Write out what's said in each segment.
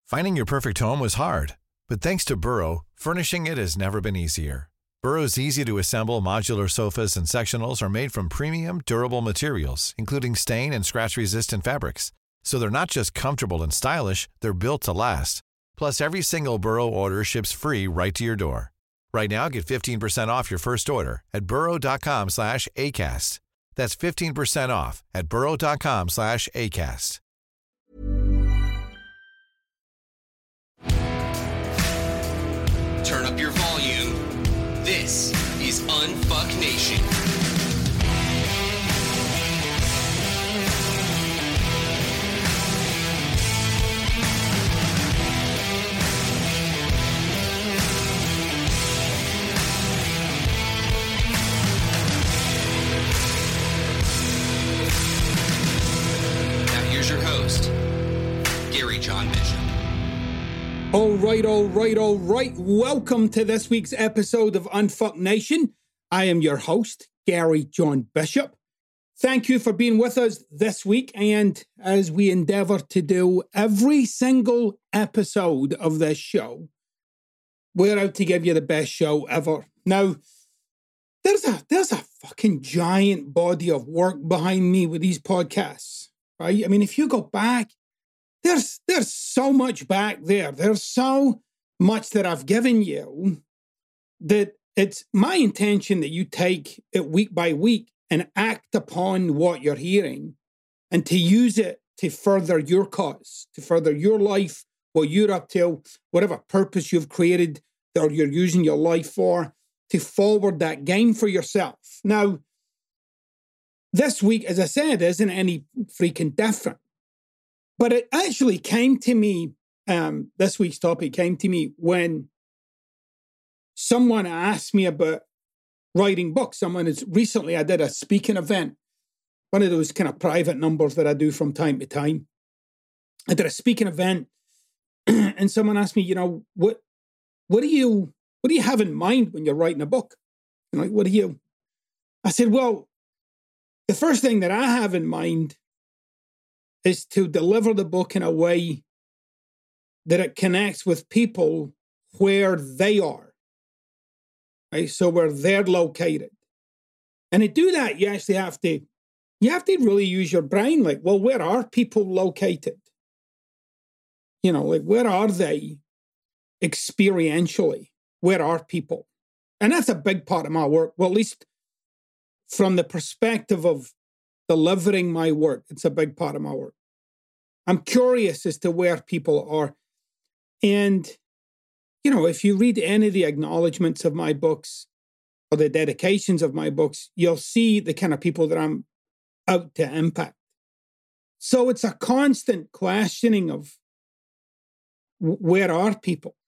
Finding your perfect home was hard, but thanks to Burrow, furnishing it has never been easier. Burrow's easy-to-assemble modular sofas and sectionals are made from premium, durable materials, including stain and scratch-resistant fabrics. So they're not just comfortable and stylish, they're built to last. Plus, every single Burrow order ships free right to your door. Right now, get 15% off your first order at burrow.com/ACAST. That's 15% off at burrow.com/ACAST. Turn up your volume. This is Unfuck Nation. Now here's your host, Gary John Bishop. All right. Welcome to this week's episode of Unfuck Nation. I am your host, Gary John Bishop. Thank you for being with us this week. And as we endeavor to do every single episode of this show, we're out to give you the best show ever. Now, there's a fucking giant body of work behind me with these podcasts, right? I mean, if you go back, There's so much back there. There's so much that I've given you that it's my intention that you take it week by week and act upon what you're hearing and to use it to further your cause, to further your life, what you're up to, whatever purpose you've created or you're using your life for, to forward that game for yourself. Now, this week, as I said, isn't any freaking different. But it actually came to me, this week's topic came to me when someone asked me about writing books. I did a speaking event, one of those kind of private numbers that I do from time to time. I did a speaking event and someone asked me, what do you have in mind when you're writing a book? I said, well, the first thing that I have in mind is to deliver the book in a way that it connects with people where they are, right? So where they're located. And to do that, you actually have to really use your brain. Like, well, where are people located? Where are they experientially? Where are people? And that's a big part of my work. Well, at least from the perspective of delivering my work, it's a big part of my work. I'm curious as to where people are. And, if you read any of the acknowledgements of my books or the dedications of my books, you'll see the kind of people that I'm out to impact. So it's a constant questioning of where are people?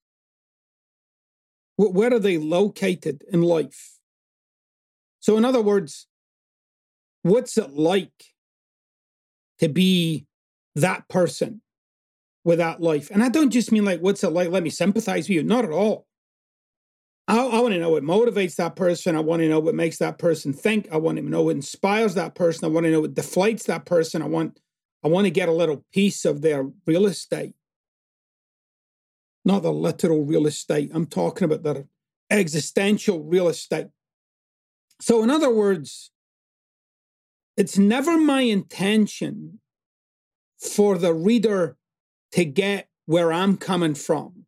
Where are they located in life? So in other words, what's it like to be that person with that life? And I don't just mean like, what's it like? Let me sympathize with you. Not at all. I want to know what motivates that person. I want to know what makes that person think. I want to know what inspires that person. I want to know what deflates that person. I want to get a little piece of their real estate. Not the literal real estate. I'm talking about their existential real estate. So in other words, it's never my intention for the reader to get where I'm coming from.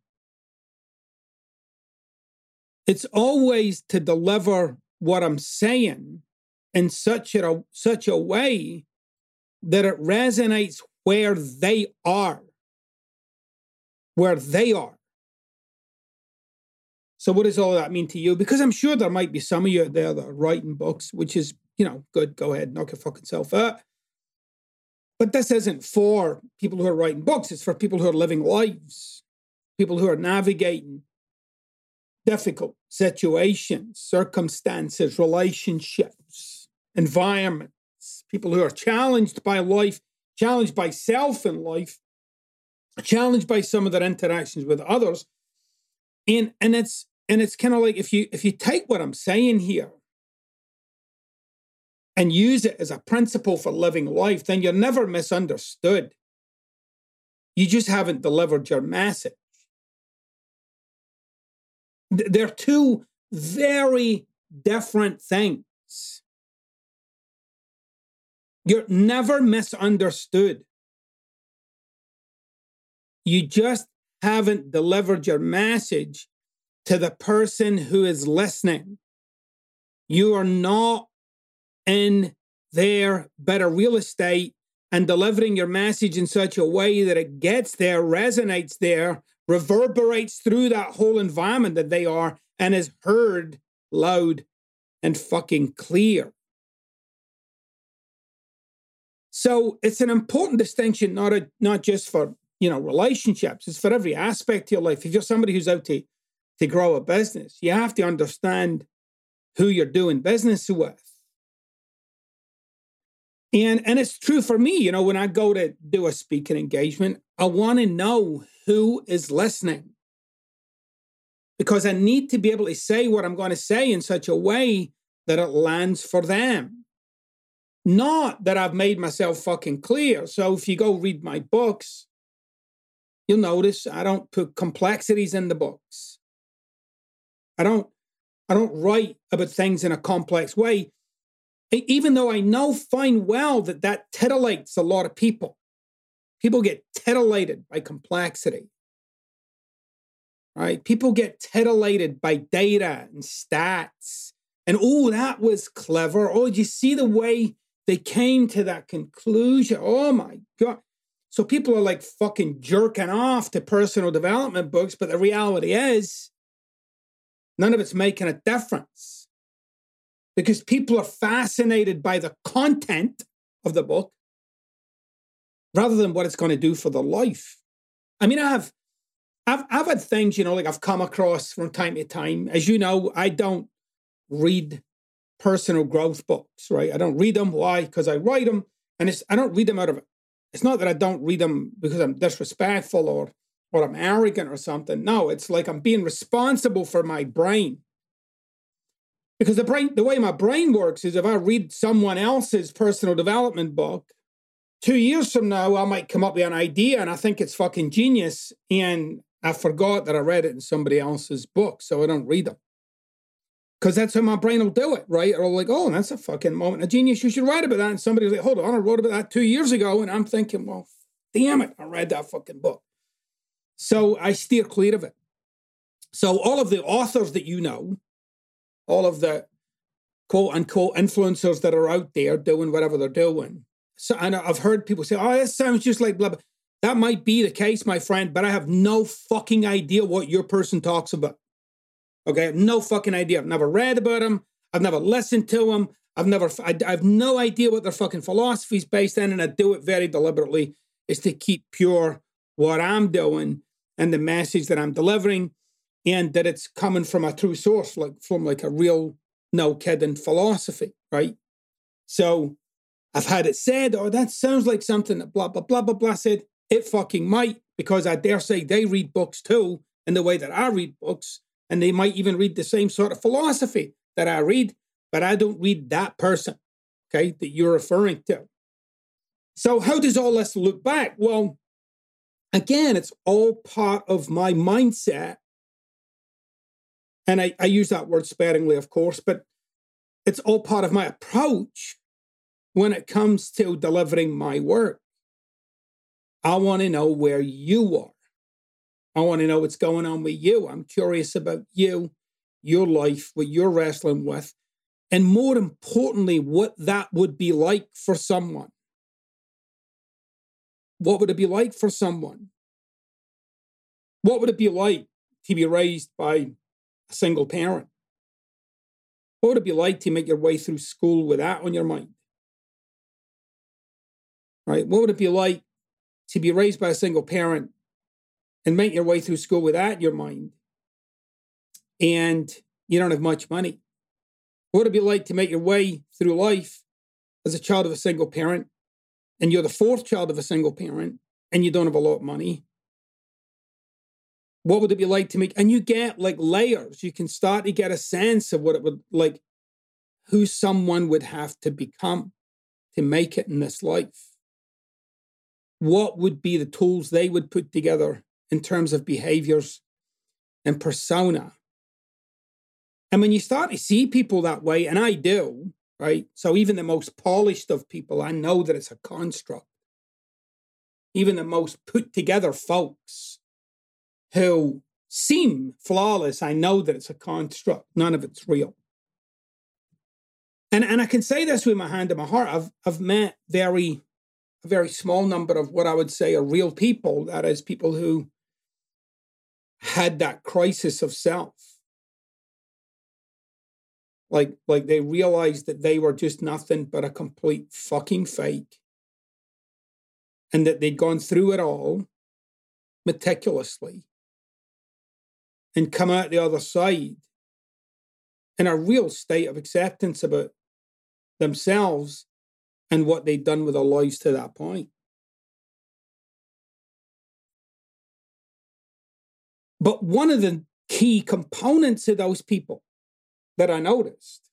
It's always to deliver what I'm saying in such a way that it resonates where they are. Where they are. So what does all that mean to you? Because I'm sure there might be some of you out there that are writing books, which is, good, go ahead, knock your fucking self out. But this isn't for people who are writing books. It's for people who are living lives, people who are navigating difficult situations, circumstances, relationships, environments, people who are challenged by life, challenged by self in life, challenged by some of their interactions with others. And it's kind of like if you take what I'm saying here and use it as a principle for living life, then you're never misunderstood. You just haven't delivered your message. They're two very different things. You're never misunderstood. You just haven't delivered your message to the person who is listening. You are not in their better real estate and delivering your message in such a way that it gets there, resonates there, reverberates through that whole environment that they are, and is heard loud and fucking clear. So it's an important distinction, not just for, relationships. It's for every aspect of your life. If you're somebody who's out to grow a business, you have to understand who you're doing business with. And it's true for me, when I go to do a speaking engagement, I want to know who is listening. Because I need to be able to say what I'm going to say in such a way that it lands for them. Not that I've made myself fucking clear. So if you go read my books, you'll notice I don't put complexities in the books. I don't write about things in a complex way, even though I know fine well that titillates a lot of people. People get titillated by complexity, right? People get titillated by data and stats. And, that was clever. Did you see the way they came to that conclusion? Oh, my God. So people are like fucking jerking off to personal development books, but the reality is none of it's making a difference because people are fascinated by the content of the book rather than what it's going to do for their life. I mean, I've had things, like I've come across from time to time. As you know, I don't read personal growth books, right? I don't read them. Why? Because I write them, and I don't read them out of it. It's not that I don't read them because I'm disrespectful or I'm arrogant or something. No, it's like I'm being responsible for my brain. Because the way my brain works is if I read someone else's personal development book, 2 years from now, I might come up with an idea and I think it's fucking genius. And I forgot that I read it in somebody else's book, so I don't read them. Because that's how my brain will do it, right? Or like, that's a fucking moment of genius. You should write about that. And somebody's like, hold on, I wrote about that 2 years ago. And I'm thinking, well, damn it, I read that fucking book. So I steer clear of it. So all of the authors that you know, all of the quote unquote influencers that are out there doing whatever they're doing. So, and I've heard people say, that sounds just like blah, blah. That might be the case, my friend, but I have no fucking idea what your person talks about. Okay, I have no fucking idea. I've never read about them. I've never listened to them. I have no idea what their fucking philosophy is based on, and I do it very deliberately, is to keep pure what I'm doing and the message that I'm delivering, and that it's coming from a true source, from a real, no kidding philosophy, right? So I've had it said, that sounds like something that blah, blah, blah, blah, blah said. It fucking might, because I dare say they read books too in the way that I read books. And they might even read the same sort of philosophy that I read, but I don't read that person, okay, that you're referring to. So how does all this look back? Well, again, it's all part of my mindset. And I use that word sparingly, of course, but it's all part of my approach when it comes to delivering my work. I want to know where you are. I want to know what's going on with you. I'm curious about you, your life, what you're wrestling with, and more importantly, what that would be like for someone. What would it be like for someone? What would it be like to be raised by a single parent? What would it be like to make your way through school with that on your mind? Right? What would it be like to be raised by a single parent and make your way through school with that in your mind, and you don't have much money? What would it be like to make your way through life as a child of a single parent, and you're the fourth child of a single parent, and you don't have a lot of money? What would it be like to make, and you get like layers, you can start to get a sense of what it would like, who someone would have to become to make it in this life. what would be the tools they would put together in terms of behaviors and persona. And when you start to see people that way, and I do, right? So even the most polished of people, I know that it's a construct. Even the most put together folks who seem flawless, I know that it's a construct. None of it's real. And I can say this with my hand on my heart. I've met a very small number of what I would say are real people. That is, people who had that crisis of self. Like they realized that they were just nothing but a complete fucking fake. And that they'd gone through it all meticulously and come out the other side in a real state of acceptance about themselves and what they'd done with their lives to that point. But one of the key components of those people that I noticed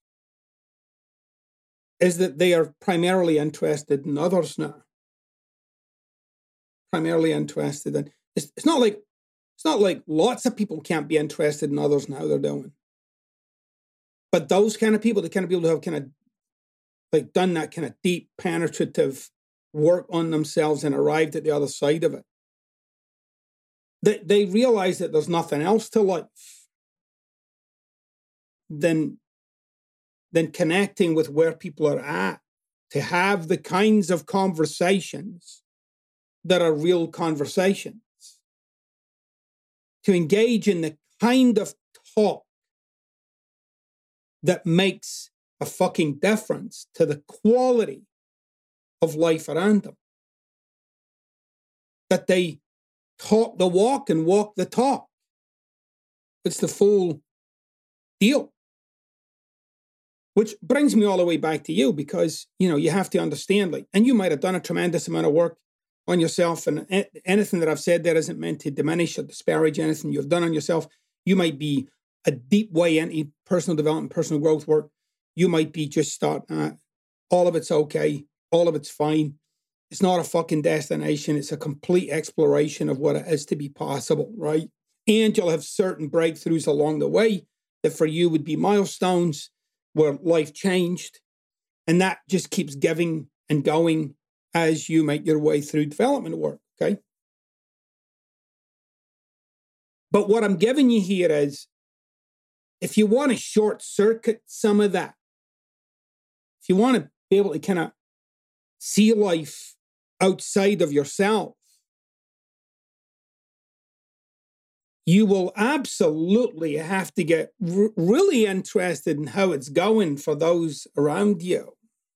is that they are primarily interested in others now. Primarily interested in, it's not like lots of people can't be interested in others and how they're doing. But those kind of people, the kind of people who have kind of like done that kind of deep penetrative work on themselves and arrived at the other side of it, they realize that there's nothing else to life than connecting with where people are at, to have the kinds of conversations that are real conversations, to engage in the kind of talk that makes a fucking difference to the quality of life around them. That they talk the walk and walk the talk. It's the full deal. Which brings me all the way back to you, because, you have to understand, and you might have done a tremendous amount of work on yourself, and anything that I've said there isn't meant to diminish or disparage anything you've done on yourself. You might be a deep way into personal development, personal growth work. You might be just starting all of it's okay. All of it's fine. It's not a fucking destination. It's a complete exploration of what it is to be possible, right? And you'll have certain breakthroughs along the way that for you would be milestones where life changed. And that just keeps giving and going as you make your way through development work, okay? But what I'm giving you here is, if you want to short circuit some of that, if you want to be able to kind of see life outside of yourself, you will absolutely have to get really interested in how it's going for those around you.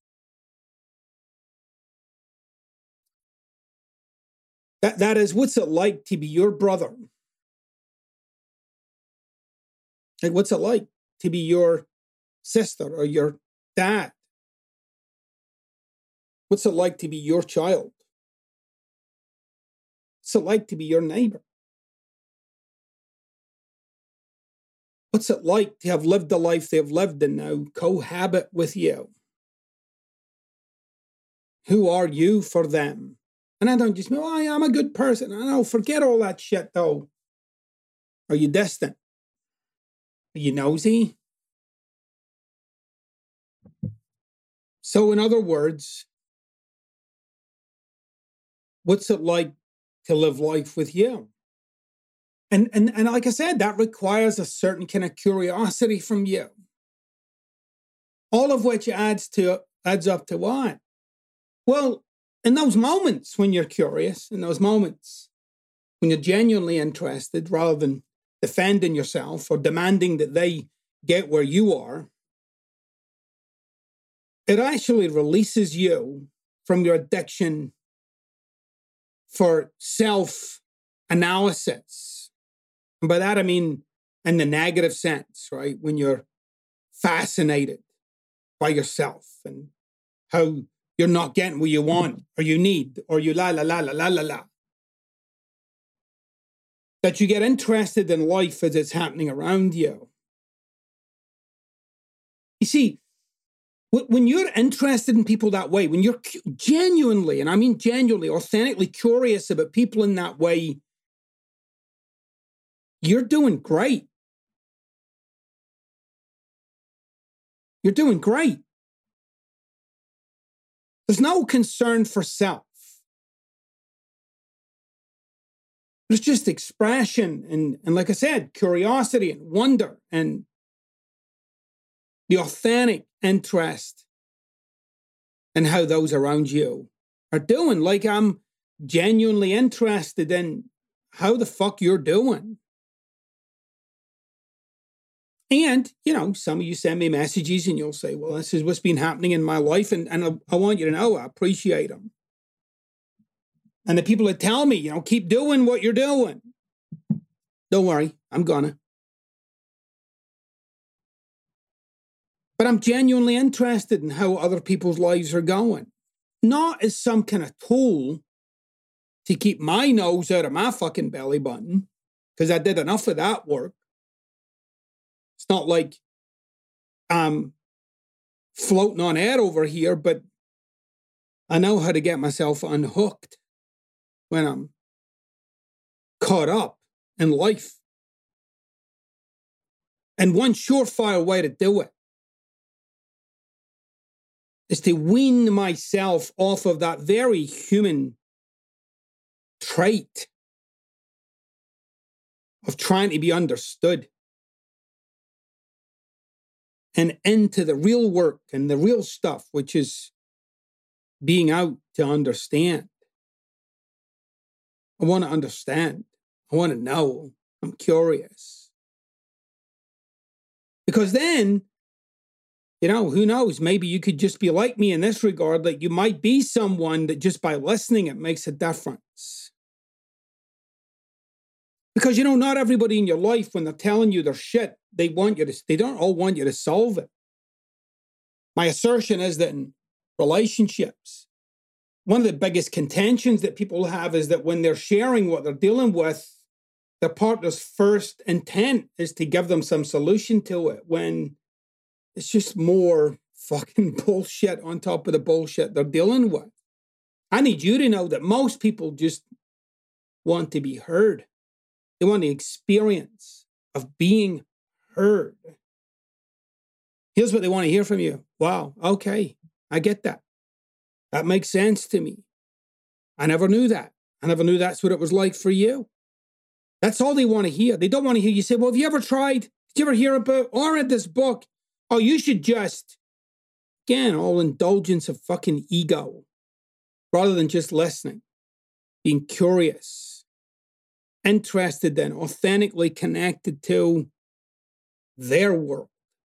That is, what's it like to be your brother? Like, what's it like to be your sister or your dad? What's it like to be your child? What's it like to be your neighbor? What's it like to have lived the life they've lived and now cohabit with you? Who are you for them? And I don't just mean, I'm a good person. I know, forget all that shit though. Are you distant? Are you nosy? So in other words, what's it like to live life with you? And like I said, that requires a certain kind of curiosity from you. All of which adds up to what? Well, in those moments when you're curious, in those moments when you're genuinely interested, rather than defending yourself or demanding that they get where you are, it actually releases you from your addiction for self-analysis. And by that, I mean in the negative sense, right? When you're fascinated by yourself and how you're not getting what you want or you need, or you la. That you get interested in life as it's happening around you. You see, When you're interested in people that way, when you're genuinely, and I mean genuinely, authentically curious about people in that way, you're doing great. You're doing great. There's no concern for self. There's just expression and like I said, curiosity and wonder and the authentic interest in how those around you are doing. Like I'm genuinely interested in how the fuck you're doing. And, you know, some of you send me messages and you'll say, well, this is what's been happening in my life. And I want you to know I appreciate them. And the people that tell me, you know, keep doing what you're doing. Don't worry, I'm gonna. But I'm genuinely interested in how other people's lives are going. Not as some kind of tool to keep my nose out of my fucking belly button, because I did enough of that work. It's not like I'm floating on air over here, but I know how to get myself unhooked when I'm caught up in life. And one surefire way to do it is to wean myself off of that very human trait of trying to be understood and into the real work and the real stuff, which is being out to understand. I want to understand. I want to know. I'm curious. Because then, you know, who knows? Maybe you could just be like me in this regard. Like you might be someone that just by listening, it makes a difference. Because, you know, not everybody in your life, when they're telling you their shit, they don't all want you to solve it. My assertion is that in relationships, one of the biggest contentions that people have is that when they're sharing what they're dealing with, their partner's first intent is to give them some solution to it, when it's just more fucking bullshit on top of the bullshit they're dealing with. I need you to know that most people just want to be heard. They want the experience of being heard. Here's what they want to hear from you. Wow, okay, I get that. That makes sense to me. I never knew that. I never knew that's what it was like for you. That's all they want to hear. They don't want to hear you say, well, have you ever tried? Did you ever hear about or read this book? Oh, you should just, again, all indulgence of fucking ego, rather than just listening, being curious, interested in, authentically connected to their world.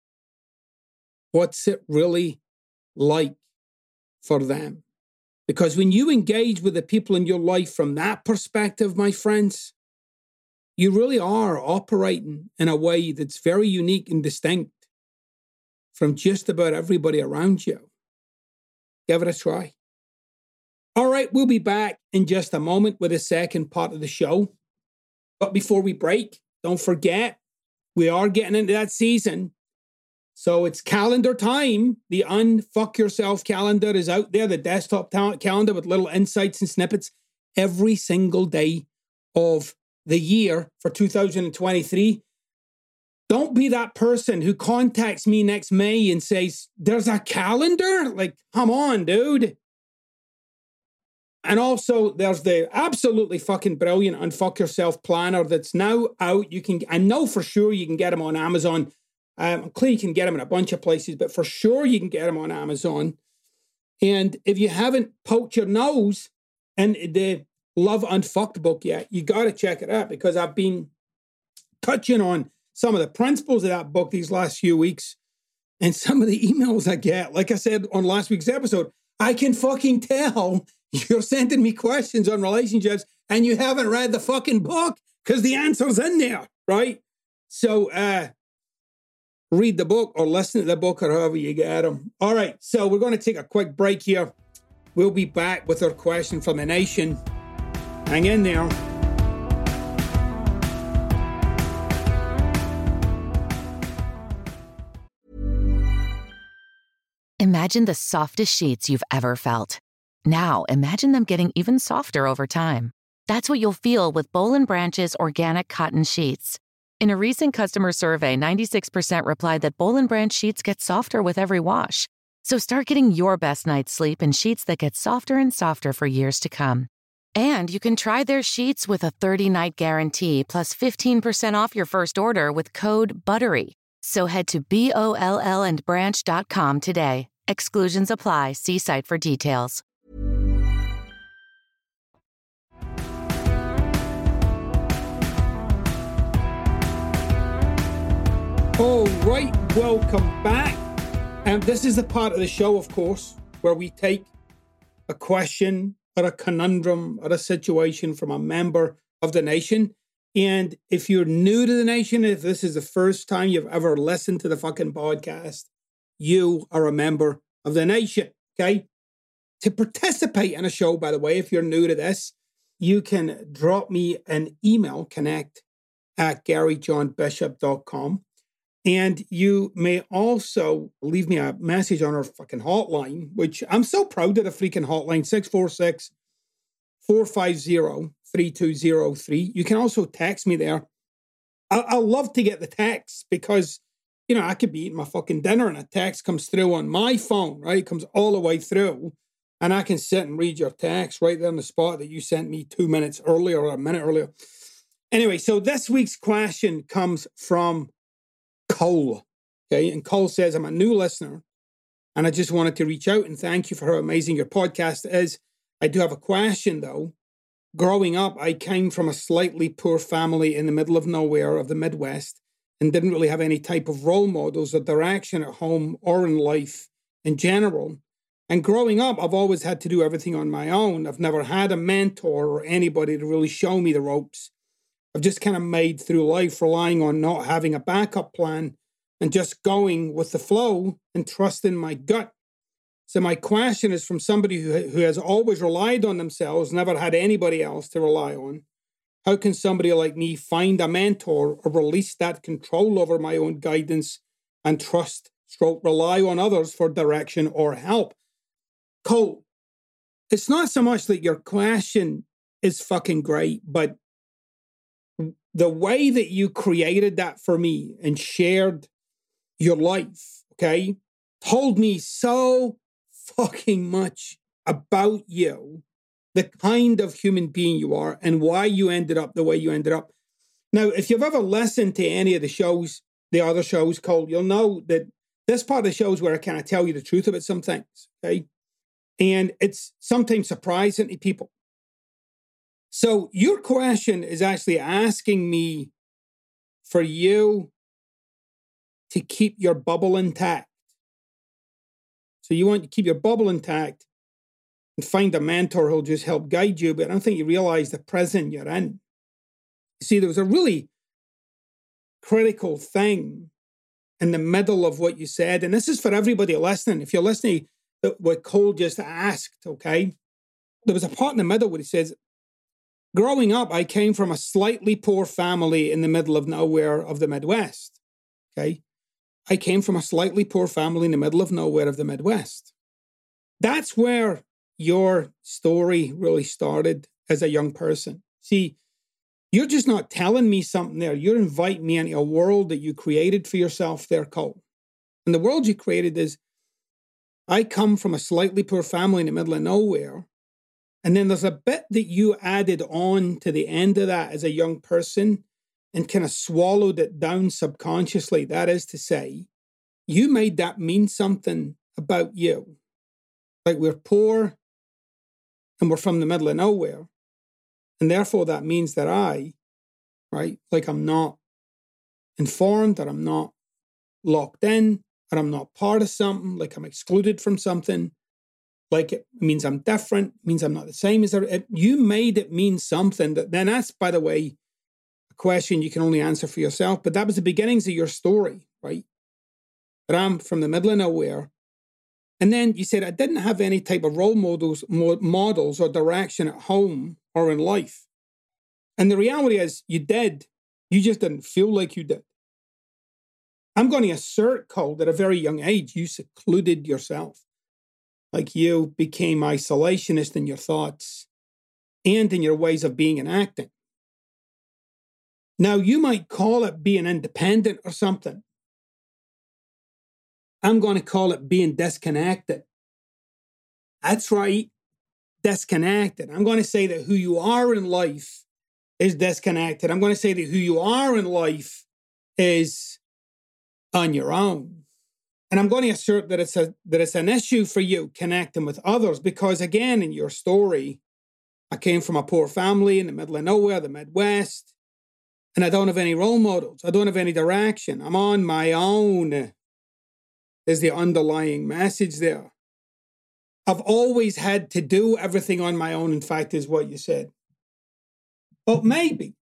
What's it really like for them? Because when you engage with the people in your life from that perspective, my friends, you really are operating in a way that's very unique and distinct from just about everybody around you. Give it a try. All right, we'll be back in just a moment with the second part of the show. But before we break, don't forget, we are getting into that season. So it's calendar time. The Unfuck Yourself calendar is out there, the desktop calendar with little insights and snippets every single day of the year for 2023. Don't be that person who contacts me next May and says, there's a calendar? Like, come on, dude. And also, there's the absolutely fucking brilliant Unfuck Yourself planner that's now out. I know for sure you can get them on Amazon. I'm clear you can get them in a bunch of places, but for sure you can get them on Amazon. And if you haven't poked your nose in the Love Unfucked book yet, you got to check it out, because I've been touching on some of the principles of that book these last few weeks. And some of the emails I get, like I said on last week's episode, I can fucking tell you're sending me questions on relationships and you haven't read the fucking book, because the answer's in there, right? So, read the book or listen to the book or however you get them. All right, so we're going to take a quick break here. We'll be back with our question from the nation. Hang in there. Imagine the softest sheets you've ever felt. Now, imagine them getting even softer over time. That's what you'll feel with Boll & Branch's organic cotton sheets. In a recent customer survey, 96% replied that Boll & Branch sheets get softer with every wash. So start getting your best night's sleep in sheets that get softer and softer for years to come. And you can try their sheets with a 30-night guarantee plus 15% off your first order with code BUTTERY. So head to BOLLandbranch.com today. Exclusions apply. See site for details. All right, welcome back. And this is the part of the show, of course, where we take a question or a conundrum or a situation from a member of the nation. And if you're new to the nation, if this is the first time you've ever listened to the fucking podcast, you are a member of the nation, okay? To participate in a show, by the way, if you're new to this, you can drop me an email, connect@GaryJohnBishop.com. And you may also leave me a message on our fucking hotline, which I'm so proud of the freaking hotline, 646-450-3203. You can also text me there. I love to get the text because, you know, I could be eating my fucking dinner and a text comes through on my phone, right? It comes all the way through. And I can sit and read your text right there on the spot that you sent me 2 minutes earlier or a minute earlier. Anyway, so this week's question comes from Cole, okay? And Cole says, I'm a new listener and I just wanted to reach out and thank you for how amazing your podcast is. I do have a question though. Growing up, I came from a slightly poor family in the middle of nowhere of the Midwest and didn't really have any type of role models or direction at home or in life in general. And growing up, I've always had to do everything on my own. I've never had a mentor or anybody to really show me the ropes. I've just kind of made through life relying on not having a backup plan and just going with the flow and trusting my gut. So my question is from somebody who has always relied on themselves, never had anybody else to rely on. How can somebody like me find a mentor or release that control over my own guidance and rely on others for direction or help? Cole, it's not so much that your question is fucking great, but the way that you created that for me and shared your life, okay, told me so fucking much about you, the kind of human being you are and why you ended up the way you ended up. Now, if you've ever listened to any of the shows, the other shows, Cole, you'll know that this part of the show is where I kind of tell you the truth about some things, okay? And it's sometimes surprising to people. So your question is actually asking me for you to keep your bubble intact. So you want to keep your bubble intact and find a mentor who'll just help guide you, but I don't think you realize the prison you're in. See, there was a really critical thing in the middle of what you said, and this is for everybody listening. If you're listening to what Cole just asked, okay, there was a part in the middle where he says, growing up, I came from a slightly poor family in the middle of nowhere of the Midwest, okay? I came from a slightly poor family in the middle of nowhere of the Midwest. That's where your story really started as a young person. See, you're just not telling me something there. You're inviting me into a world that you created for yourself there, Cole. And the world you created is, I come from a slightly poor family in the middle of nowhere. And then there's a bit that you added on to the end of that as a young person and kind of swallowed it down subconsciously. That is to say, you made that mean something about you. Like we're poor and we're from the middle of nowhere. And therefore that means that like I'm not informed, that I'm not locked in, or I'm not part of something, like I'm excluded from something. Like it means I'm different, means I'm not the same as you made it mean something. Then that's, by the way, a question you can only answer for yourself. But that was the beginnings of your story, right? That I'm from the middle of nowhere. And then you said I didn't have any type of role models or direction at home or in life. And the reality is you did. You just didn't feel like you did. I'm going to assert, Cole, that at a very young age, you secluded yourself. Like you became isolationist in your thoughts and in your ways of being and acting. Now, you might call it being independent or something. I'm going to call it being disconnected. That's right, disconnected. I'm going to say that who you are in life is disconnected. I'm going to say that who you are in life is on your own. And I'm going to assert that it's an issue for you connecting with others because, again, in your story, I came from a poor family in the middle of nowhere, the Midwest, and I don't have any role models. I don't have any direction. I'm on my own. Is the underlying message there. I've always had to do everything on my own, in fact, is what you said. But maybe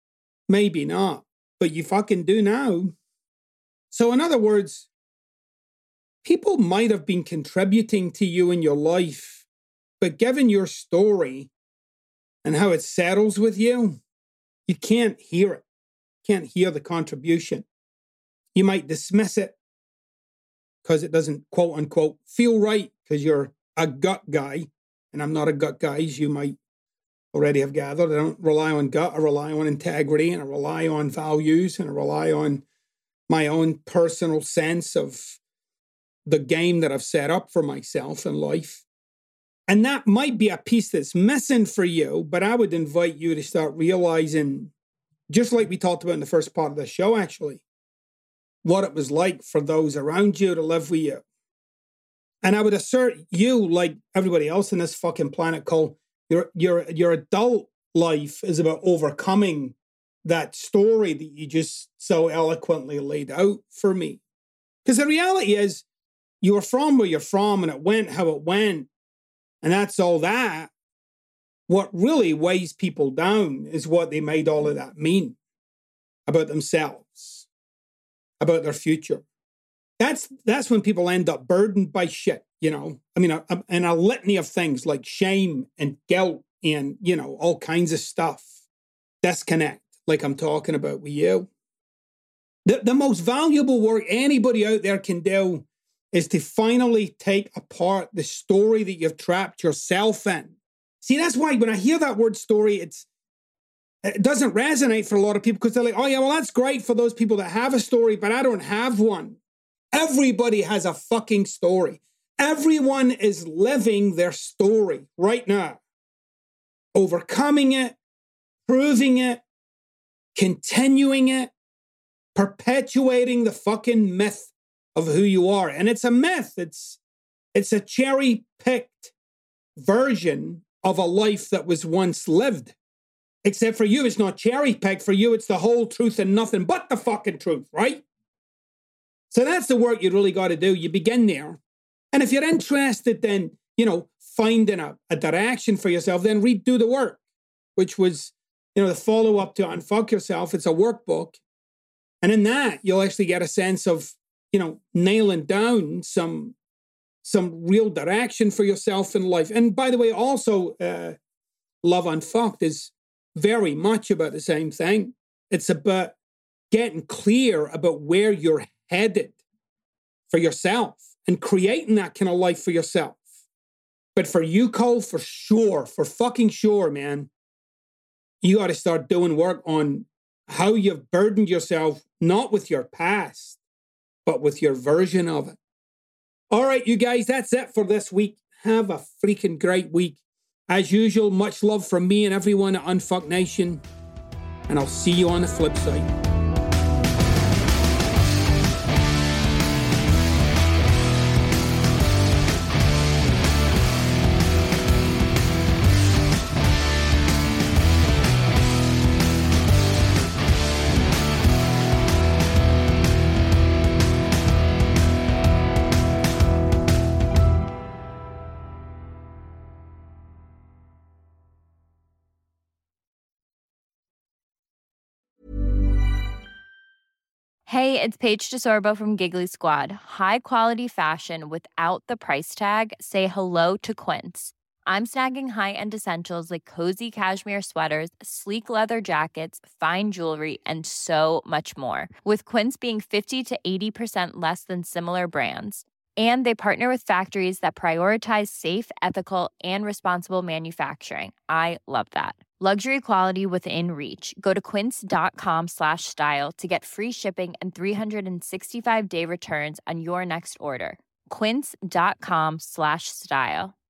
not. But you fucking do now. So in other words, people might have been contributing to you in your life, but given your story and how it settles with you, you can't hear it. Can't hear the contribution. You might dismiss it because it doesn't, quote unquote, feel right because you're a gut guy. And I'm not a gut guy, as you might already have gathered. I don't rely on gut. I rely on integrity, and I rely on values, and I rely on my own personal sense of the game that I've set up for myself in life. And that might be a piece that's missing for you, but I would invite you to start realizing, just like we talked about in the first part of the show, actually, what it was like for those around you to live with you. And I would assert you, like everybody else in this fucking planet, Cole, your adult life is about overcoming that story that you just so eloquently laid out for me. Because the reality is, you were from where you're from, and it went how it went. And that's all that. What really weighs people down is what they made all of that mean about themselves, about their future. That's when people end up burdened by shit, you know. I mean, and a litany of things like shame and guilt and, you know, all kinds of stuff. Disconnect, like I'm talking about with you. The most valuable work anybody out there can do is to finally take apart the story that you've trapped yourself in. See, that's why when I hear that word story, it doesn't resonate for a lot of people because they're like, oh yeah, well, that's great for those people that have a story, but I don't have one. Everybody has a fucking story. Everyone is living their story right now. Overcoming it, proving it, continuing it, perpetuating the fucking myth of who you are. And it's a myth. It's a cherry-picked version of a life that was once lived. Except for you, it's not cherry-picked. For you, it's the whole truth and nothing but the fucking truth, right? So that's the work you really got to do. You begin there. And if you're interested, then, you know, finding a direction for yourself, then do the work, which was, you know, the follow-up to Unfuck Yourself. It's a workbook. And in that, you'll actually get a sense of, you know, nailing down some real direction for yourself in life. And by the way, also, Love Unfucked is very much about the same thing. It's about getting clear about where you're headed for yourself and creating that kind of life for yourself. But for you, Cole, for sure, for fucking sure, man, you got to start doing work on how you've burdened yourself, not with your past, but with your version of it. All right, you guys, that's it for this week. Have a freaking great week. As usual, much love from me and everyone at Unfuck Nation. And I'll see you on the flip side. Hey, it's Paige DeSorbo from Giggly Squad. High quality fashion without the price tag. Say hello to Quince. I'm snagging high-end essentials like cozy cashmere sweaters, sleek leather jackets, fine jewelry, and so much more. With Quince being 50 to 80% less than similar brands. And they partner with factories that prioritize safe, ethical, and responsible manufacturing. I love that. Luxury quality within reach. Go to quince.com/style to get free shipping and 365-day returns on your next order. Quince.com/style.